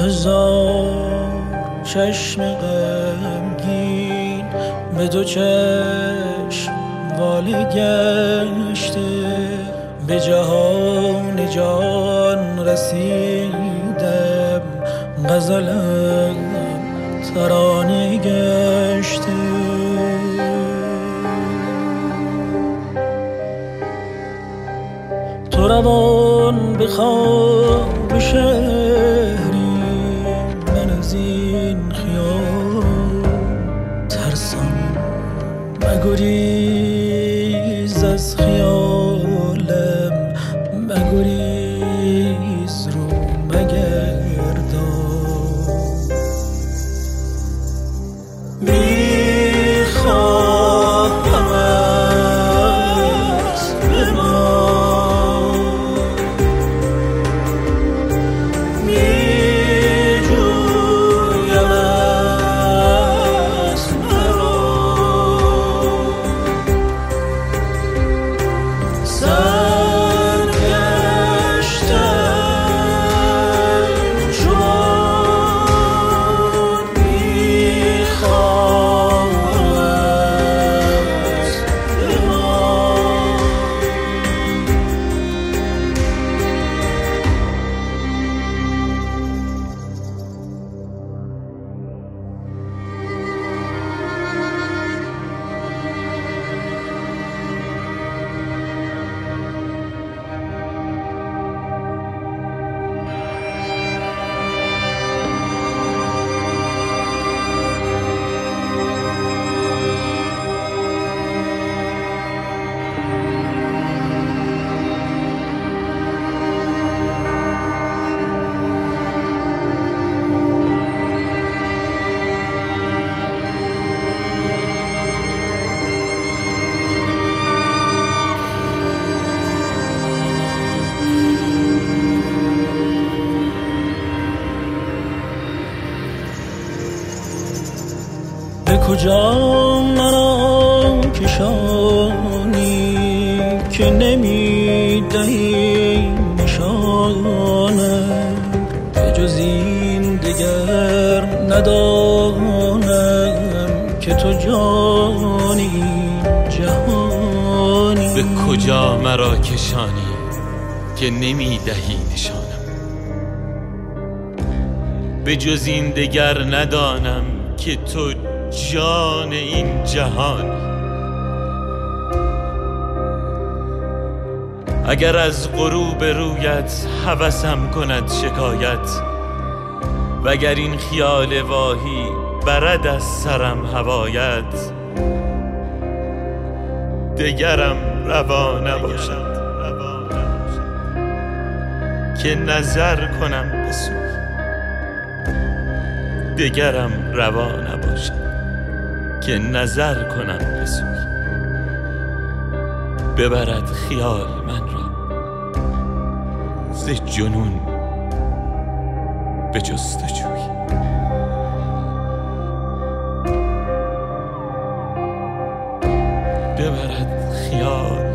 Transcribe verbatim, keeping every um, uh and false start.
هزار چشم غمگین به دو چشم واله گشته، به جهان جان رسیدم، غزلم ترانه گشته. تو روان به خواب شهری، من از این خیال ترسم، مگریز از خیالم، مگریز رو مگردان. میخواهم از بمان، میجویم از مرا، سرگشتم چون میخواهم از بمان. به کجا مرا کشانی که نمیدهی نشانم، به جز این دگر ندانم که تو جانی جهانی. به کجا مرا کشانی که نمیدهی نشانم، به جز این دگر ندانم که تو جان این جهان. اگر از غروب رویت هوسم کند شکایت، وگر این خیال واهی برد از سرم هوایت، دگرم روا نباشد که نظر کنم به سوی، دگرم روا نباشد که نظر کنم به سوی. ببرد خیال من را ز جنون به جستجوی. ببرد خیال